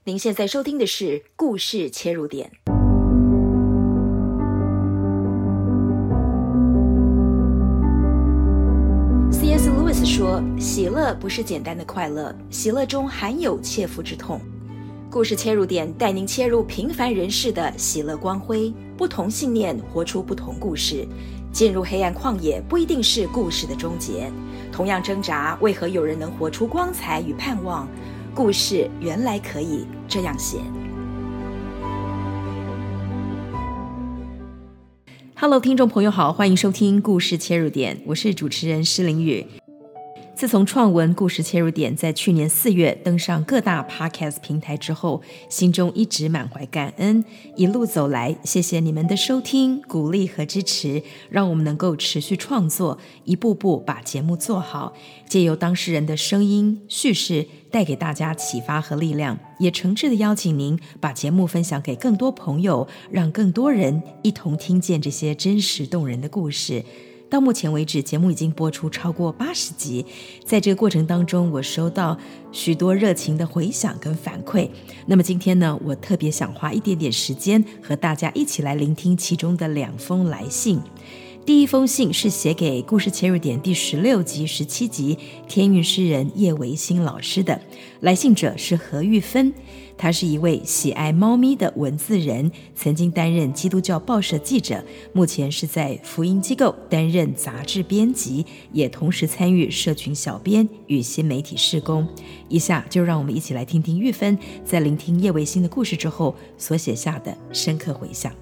您现在收听的是故事切入点。C.S. Lewis 说，喜乐不是简单的快乐，喜乐中含有切肤之痛。故事切入点带您切入平凡人士的喜乐光辉，不同信念活出不同故事。进入黑暗旷野不一定是故事的终结，同样挣扎，为何有人能活出光彩与盼望？故事原来可以这样写。Hello， 听众朋友好，欢迎收听故事切入点，我是主持人施玲宇。自从创文故事切入点在去年4月登上各大 Podcast 平台之后，心中一直满怀感恩，一路走来，谢谢你们的收听、鼓励和支持，让我们能够持续创作，一步步把节目做好，借由当事人的声音叙事，带给大家启发和力量，也诚挚的邀请您把节目分享给更多朋友，让更多人一同听见这些真实动人的故事。到目前为止，节目已经播出超过80集，在这个过程当中，我收到许多热情的回响跟反馈。那么今天呢，我特别想花一点点时间和大家一起来聆听其中的2封来信。第一封信是写给故事切入点第16集、17集天韵诗人叶维新老师的，来信者是何玉芬，他是一位喜爱猫咪的文字人，曾经担任基督教报社记者，目前是在福音机构担任杂志编辑，也同时参与社群小编与新媒体事工。以下就让我们一起来听听玉芬在聆听叶维新的故事之后所写下的深刻回响。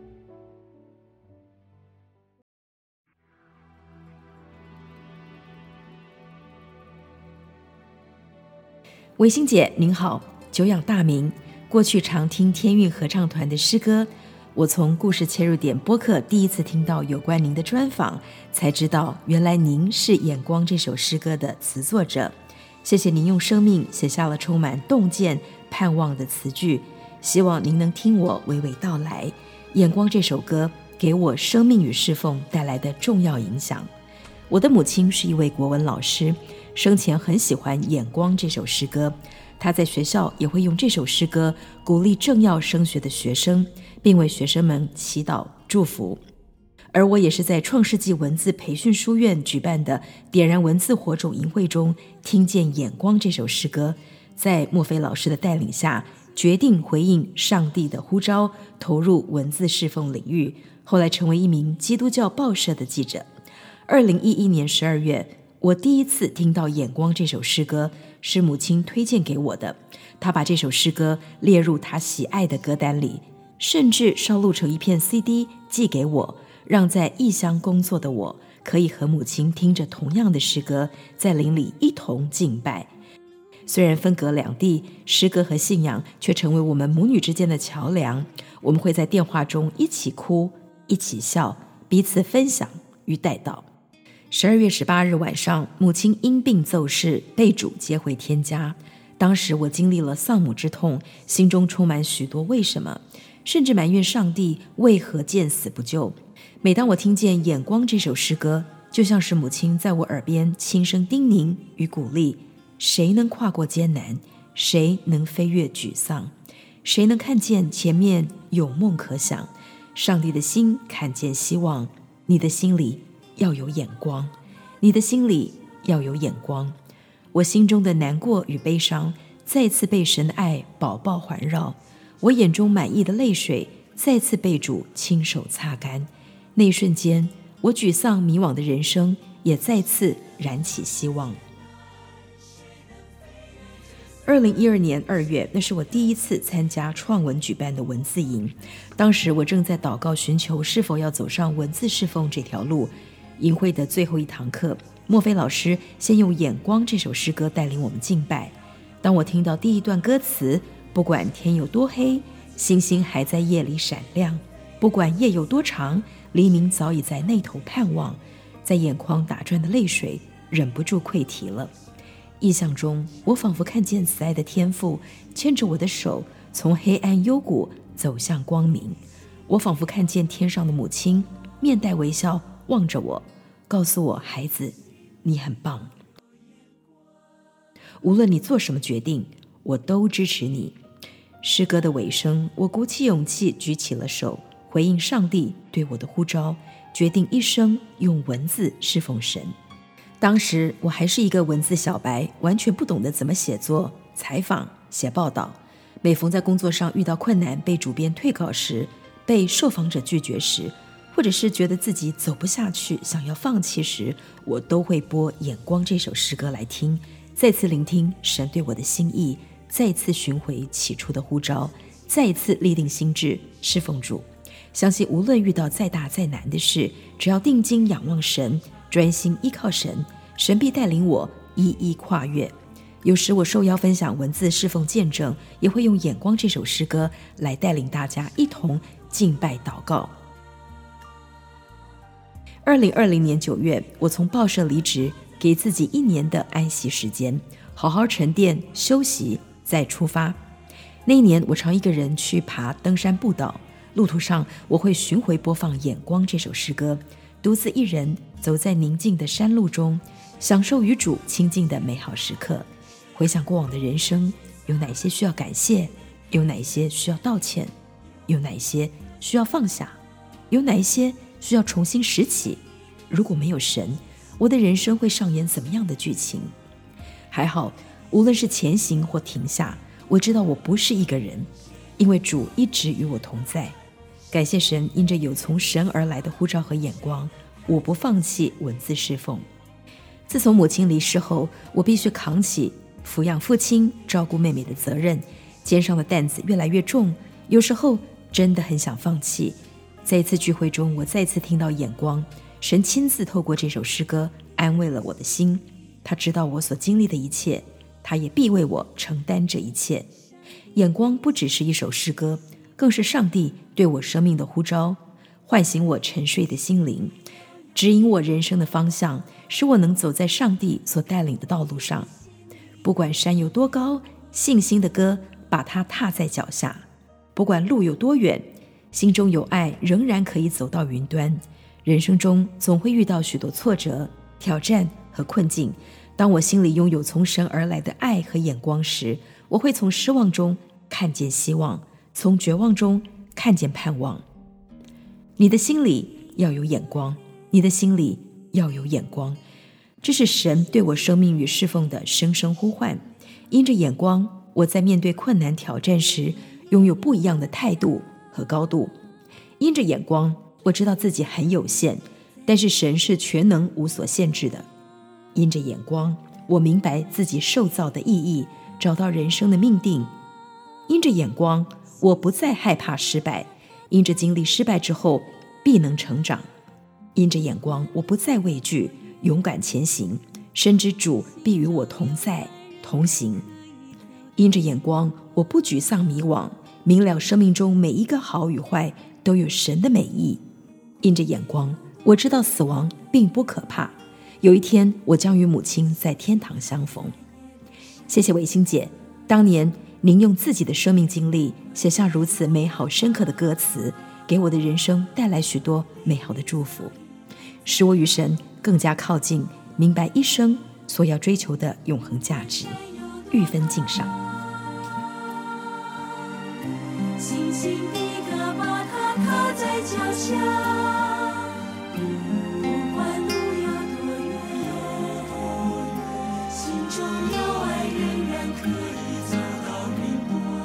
维新姐您好，久仰大名，过去常听天韵合唱团的诗歌，我从故事切入点播客第一次听到有关您的专访，才知道原来您是眼光这首诗歌的词作者。谢谢您用生命写下了充满洞见盼望的词句，希望您能听我娓娓道来眼光这首歌给我生命与侍奉带来的重要影响。我的母亲是一位国文老师，生前很喜欢眼光这首诗歌，她在学校也会用这首诗歌鼓励正要升学的学生，并为学生们祈祷祝福。而我也是在创世纪文字培训书院举办的点燃文字火种营会中听见眼光这首诗歌，在墨菲老师的带领下，决定回应上帝的呼召，投入文字侍奉领域，后来成为一名基督教报社的记者。2011年12月，我第一次听到眼光这首诗歌，是母亲推荐给我的。她把这首诗歌列入她喜爱的歌单里，甚至烧录成一片 CD 寄给我，让在异乡工作的我可以和母亲听着同样的诗歌，在灵里一同敬拜。虽然分隔两地，诗歌和信仰却成为我们母女之间的桥梁。我们会在电话中一起哭，一起笑，彼此分享与带祷。12月18日晚上，母亲因病奏逝，被主接回天家。当时我经历了丧母之痛，心中充满许多为什么，甚至埋怨上帝为何见死不救。每当我听见眼光这首诗歌，就像是母亲在我耳边轻声叮咛与鼓励，谁能跨过艰难，谁能飞越沮丧，谁能看见前面有梦可想，上帝的心看见希望，你的心里要有眼光，你的心里要有眼光。我心中的难过与悲伤再次被神的爱饱饱环绕，我眼中满溢的泪水再次被主亲手擦干。那一瞬间，我沮丧迷惘的人生也再次燃起希望。2012年2月，那是我第一次参加创文举办的文字营。当时我正在祷告寻求是否要走上文字侍奉这条路。营会的最后一堂课，墨菲老师先用眼光这首诗歌带领我们敬拜。当我听到第一段歌词，不管天有多黑，星星还在夜里闪亮，不管夜有多长，黎明早已在那头盼望，在眼眶打转的泪水忍不住溃堤了。意象中，我仿佛看见慈爱的天父牵着我的手，从黑暗幽谷走向光明。我仿佛看见天上的母亲面带微笑望着我，告诉我，孩子，你很棒。无论你做什么决定，我都支持你。 诗歌的尾声，我鼓起勇气举起了手，回应上帝对我的呼召，决定一生用文字侍奉神。当时我还是一个文字小白，完全不懂得怎么写作、采访、写报道。每逢在工作上遇到困难，被主编退稿时，被受访者拒绝时，或者是觉得自己走不下去，想要放弃时，我都会播《眼光》这首诗歌来听，再次聆听神对我的心意，再一次寻回起初的呼召，再一次立定心志侍奉主。相信无论遇到再大再难的事，只要定睛仰望神，专心依靠神，神必带领我一一跨越。有时我受邀分享文字侍奉见证，也会用《眼光》这首诗歌来带领大家一同敬拜祷告。2020年9月，我从报社离职，给自己1年的安息时间，好好沉淀休息，再出发。那一年，我常一个人去爬登山步道，路途上我会巡回播放《眼光》这首诗歌，独自一人走在宁静的山路中，享受与主亲近的美好时刻。回想过往的人生，有哪些需要感谢，有哪些需要道歉，有哪些需要放下，有哪一些需要重新拾起。如果没有神，我的人生会上演怎么样的剧情？还好，无论是前行或停下，我知道我不是一个人，因为主一直与我同在。感谢神，因着有从神而来的呼召和眼光，我不放弃文字侍奉。自从母亲离世后，我必须扛起抚养父亲、照顾妹妹的责任，肩上的担子越来越重，有时候真的很想放弃。在一次聚会中，我再次听到眼光，神亲自透过这首诗歌安慰了我的心。他知道我所经历的一切，他也必为我承担这一切。眼光不只是一首诗歌，更是上帝对我生命的呼召，唤醒我沉睡的心灵，指引我人生的方向，使我能走在上帝所带领的道路上。不管山有多高，信心的歌把它踏在脚下；不管路有多远，心中有爱仍然可以走到云端。人生中总会遇到许多挫折、挑战和困境，当我心里拥有从神而来的爱和眼光时，我会从失望中看见希望，从绝望中看见盼望。你的心里要有眼光，你的心里要有眼光，这是神对我生命与侍奉的声声呼唤。因着眼光，我在面对困难挑战时，拥有不一样的态度和高度。因着眼光，我知道自己很有限，但是神是全能无所限制的。因着眼光，我明白自己受造的意义，找到人生的命定。因着眼光，我不再害怕失败，因着经历失败之后必能成长。因着眼光，我不再畏惧，勇敢前行，深知主必与我同在同行。因着眼光，我不沮丧迷惘，明了生命中每一个好与坏都有神的美意。因着眼光，我知道死亡并不可怕，有一天我将与母亲在天堂相逢。谢谢伟星姐，当年您用自己的生命经历写下如此美好深刻的歌词，给我的人生带来许多美好的祝福，使我与神更加靠近，明白一生所要追求的永恒价值，愈分敬赏。 星星的歌把它踏在脚下，不管路有多远，心中有爱仍然可以走到云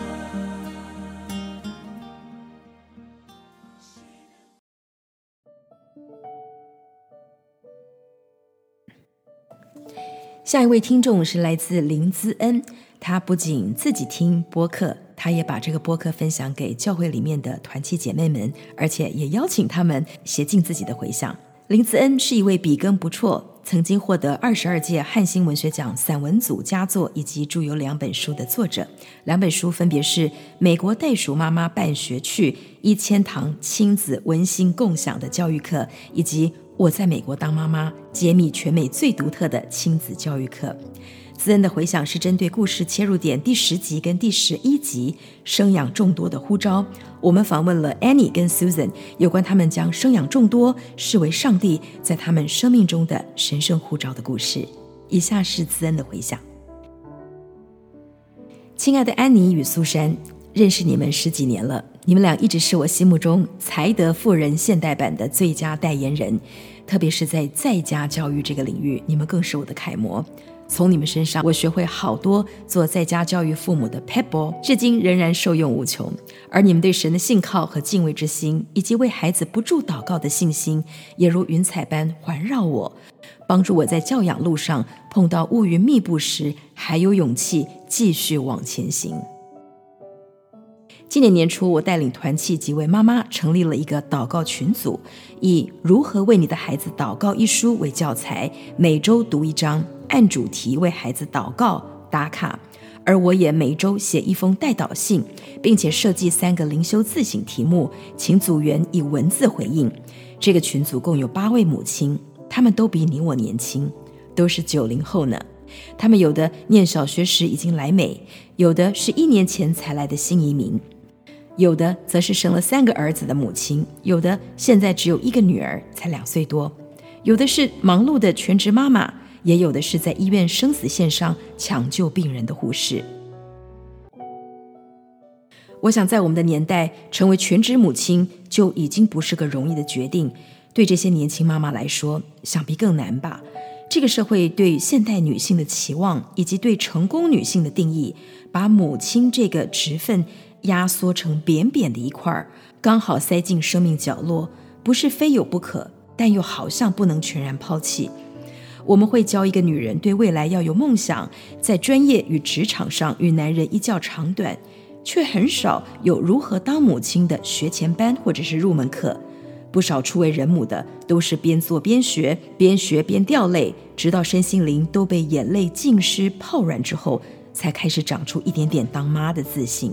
端。下一位听众是来自林姿恩，他不仅自己听播客，他也把这个播客分享给教会里面的团契姐妹们，而且也邀请他们写进自己的回响。林姿恩是一位笔耕不辍，曾经获得22届汉兴文学奖散文组佳作以及著有2本书的作者。2本书分别是《美国袋鼠妈妈办学趣：1000堂亲子温馨共享的教育课》，以及我在美国当妈妈，揭秘全美最独特的亲子教育课。姿恩的回响是针对故事切入点第10集跟第11集生养众多的呼召。我们访问了 Annie 跟 Susan 有关他们将生养众多视为上帝在他们生命中的神圣呼召的故事。以下是姿恩的回响。亲爱的安妮与苏珊， 认识你们10几年了，你们俩一直是我心目中才德妇人现代版的最佳代言人，特别是在家教育这个领域，你们更是我的楷模。从你们身上我学会好多做在家教育父母的 pebble， 至今仍然受用无穷。而你们对神的信靠和敬畏之心，以及为孩子不住祷告的信心，也如云彩般环绕我，帮助我在教养路上碰到乌云密布时还有勇气继续往前行。今年年初，我带领团契几位妈妈成立了一个祷告群组，以如何为你的孩子祷告一书为教材，每周读一章，按主题为孩子祷告打卡。而我也每周写一封代祷信，并且设计3个灵修自省题目，请组员以文字回应。这个群组共有8位母亲，她们都比你我年轻，都是90后呢。她们有的念小学时已经来美，有的是1年前才来的新移民，有的则是生了3个儿子的母亲，有的现在只有1个女儿，才2岁多，有的是忙碌的全职妈妈，也有的是在医院生死线上抢救病人的护士。我想在我们的年代，成为全职母亲就已经不是个容易的决定，对这些年轻妈妈来说，想必更难吧。这个社会对现代女性的期望，以及对成功女性的定义，把母亲这个职分压缩成扁扁的一块，刚好塞进生命角落，不是非有不可，但又好像不能全然抛弃。我们会教一个女人对未来要有梦想，在专业与职场上与男人一较长短，却很少有如何当母亲的学前班或者是入门课。不少初为人母的都是边做边学，边学边掉泪，直到身心灵都被眼泪浸湿泡软之后，才开始长出一点点当妈的自信。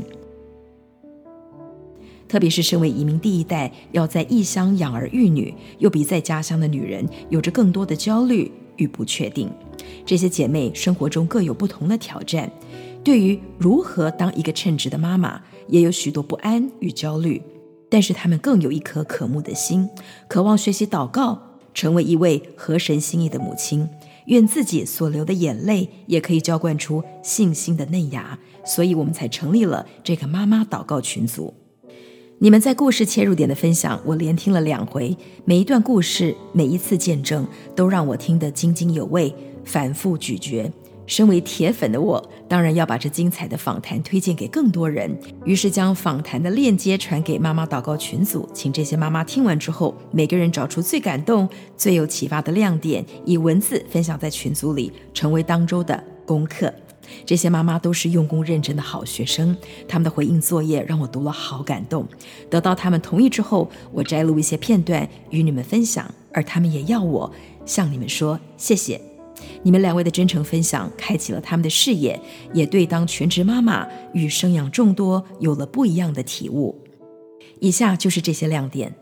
特别是身为移民第一代，要在异乡养儿育女，又比在家乡的女人有着更多的焦虑与不确定。这些姐妹生活中各有不同的挑战，对于如何当一个称职的妈妈，也有许多不安与焦虑。但是她们更有一颗渴慕的心，渴望学习祷告，成为一位合神心意的母亲。愿自己所流的眼泪也可以浇灌出信心的嫩芽，所以我们才成立了这个妈妈祷告群组。你们在故事切入点的分享，我连听了2回，每一段故事，每一次见证，都让我听得津津有味，反复咀嚼。身为铁粉的我，当然要把这精彩的访谈推荐给更多人，于是将访谈的链接传给妈妈祷告群组，请这些妈妈听完之后，每个人找出最感动、最有启发的亮点，以文字分享在群组里，成为当周的功课。这些妈妈都是用功认真的好学生，她们的回应作业让我读了好感动。得到她们同意之后，我摘录一些片段与你们分享，而她们也要我向你们说谢谢。你们2位的真诚分享开启了他们的视野，也对当全职妈妈与生养众多有了不一样的体悟。以下就是这些亮点。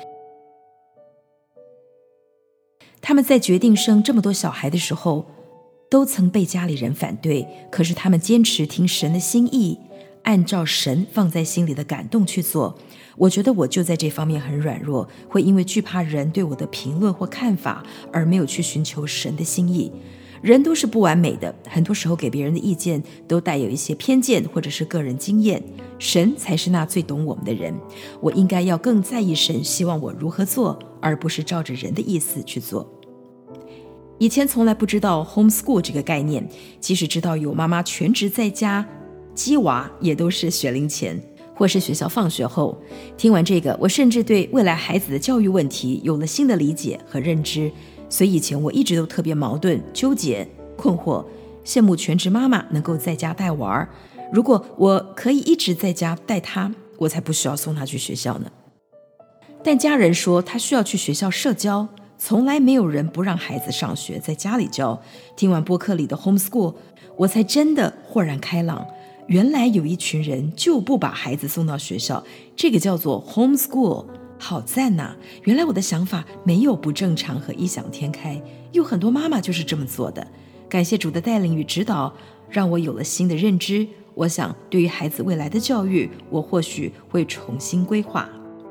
他们在决定生这么多小孩的时候，都曾被家里人反对，可是他们坚持听神的心意，按照神放在心里的感动去做。我觉得我就在这方面很软弱，会因为惧怕人对我的评论或看法，而没有去寻求神的心意。人都是不完美的，很多时候给别人的意见都带有一些偏见或者是个人经验，神才是那最懂我们的人。我应该要更在意神希望我如何做，而不是照着人的意思去做。以前从来不知道 homeschool 这个概念，即使知道有妈妈全职在家鸡娃，也都是学龄前或是学校放学后。听完这个，我甚至对未来孩子的教育问题有了新的理解和认知。所以以前我一直都特别矛盾、纠结、困惑，羡慕全职妈妈能够在家带娃，如果我可以一直在家带她，我才不需要送她去学校呢。但家人说她需要去学校社交，从来没有人不让孩子上学，在家里教。听完播客里的 homeschool， 我才真的豁然开朗，原来有一群人就不把孩子送到学校，这个叫做 homeschool， 好赞啊！原来我的想法没有不正常和异想天开，有很多妈妈就是这么做的。感谢主的带领与指导，让我有了新的认知。我想对于孩子未来的教育，我或许会重新规划。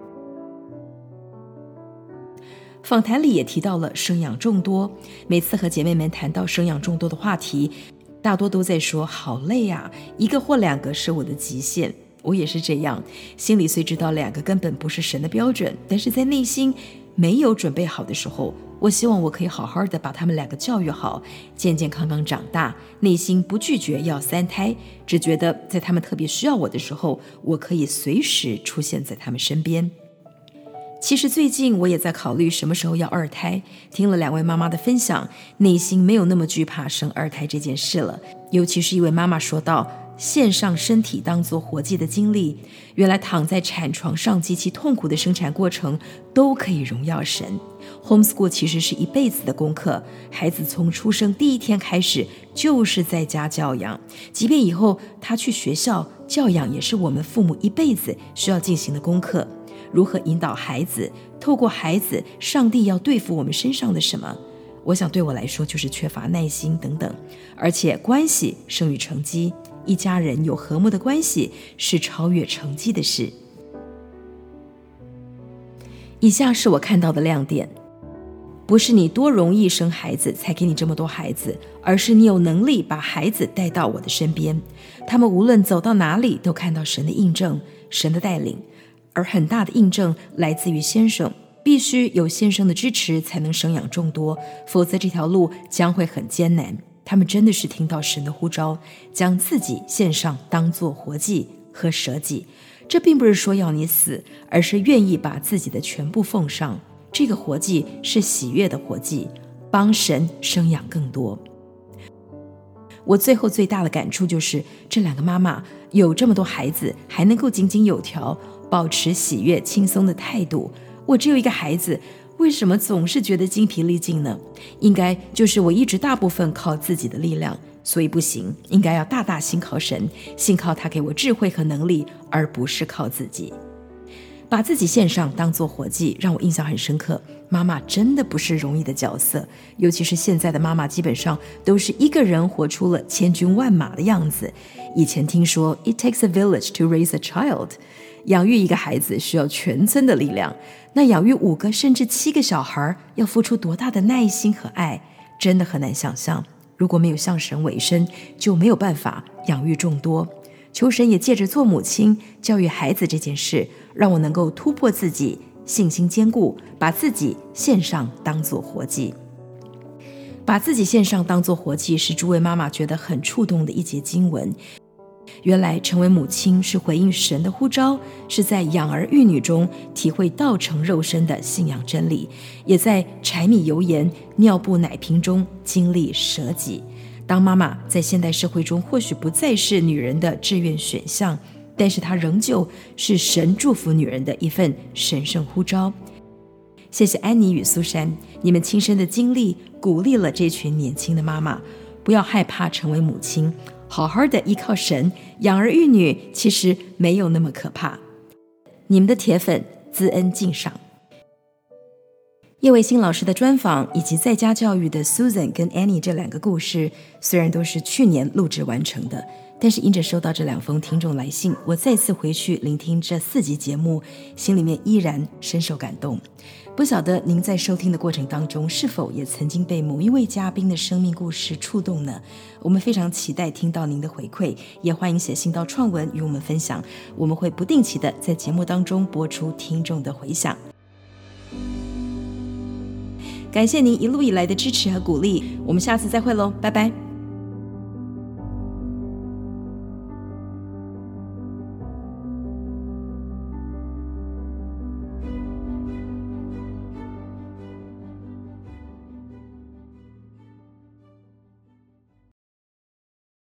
访谈里也提到了生养众多，每次和姐妹们谈到生养众多的话题，大多都在说好累啊，1个或2个是我的极限。 我也是这样，心里虽知道2个根本不是神的标准，但是在内心没有准备好的时候，我希望我可以好好的把他们2个教育好，健健康康长大，内心不拒绝要3胎，只觉得在他们特别需要我的时候，我可以随时出现在他们身边。其实最近我也在考虑什么时候要2胎，听了2位妈妈的分享，内心没有那么惧怕生2胎这件事了。尤其是一位妈妈说到献上身体当作活祭的经历，原来躺在产床上极其痛苦的生产过程都可以荣耀神。Homeschool 其实是一辈子的功课，孩子从出生第一天开始就是在家教养，即便以后他去学校，教养也是我们父母一辈子需要进行的功课。如何引导孩子，透过孩子，上帝要对付我们身上的什么？我想对我来说就是缺乏耐心等等。而且关系胜于成绩，一家人有和睦的关系是超越成绩的事。以下是我看到的亮点，不是你多容易生孩子才给你这么多孩子，而是你有能力把孩子带到我的身边，他们无论走到哪里都看到神的印证，神的带领。而很大的印证来自于先生，必须有先生的支持才能生养众多，否则这条路将会很艰难。他们真的是听到神的呼召，将自己献上当作活祭和舍己。这并不是说要你死，而是愿意把自己的全部奉上。这个活祭是喜悦的活祭，帮神生养更多。我最后最大的感触就是，这2个妈妈有这么多孩子，还能够井井有条，保持喜悦轻松的态度。我只有一个孩子，为什么总是觉得精疲力尽呢？应该就是我一直大部分靠自己的力量，所以不行，应该要大大信靠神，信靠他给我智慧和能力，而不是靠自己。把自己献上当作活祭，让我印象很深刻。妈妈真的不是容易的角色，尤其是现在的妈妈基本上都是一个人活出了千军万马的样子。以前听说 It takes a village to raise a child， 养育一个孩子需要全村的力量，那养育5个甚至7个小孩要付出多大的耐心和爱，真的很难想象。如果没有向神委身，就没有办法养育众多。求神也借着做母亲教育孩子这件事，让我能够突破自己，信心坚固，把自己献上当作活祭。把自己献上当作活祭是诸位妈妈觉得很触动的一节经文。原来成为母亲是回应神的呼召，是在养儿育女中体会道成肉身的信仰真理，也在柴米油盐尿布奶瓶中经历舍己。当妈妈在现代社会中或许不再是女人的志愿选项，但是她仍旧是神祝福女人的一份神圣呼召。谢谢安妮与苏珊，你们亲身的经历鼓励了这群年轻的妈妈，不要害怕成为母亲，好好的依靠神，养儿育女其实没有那么可怕。你们的铁粉资恩敬上。叶卫星老师的专访以及在家教育的 Susan 跟 Annie 这2个故事，虽然都是去年录制完成的，但是因着收到这2封听众来信，我再次回去聆听这4集节目，心里面依然深受感动。不晓得您在收听的过程当中，是否也曾经被某一位嘉宾的生命故事触动呢？我们非常期待听到您的回馈，也欢迎写信到创文与我们分享，我们会不定期的在节目当中播出听众的回响。感谢您一路以来的支持和鼓励，我们下次再会喽，拜拜。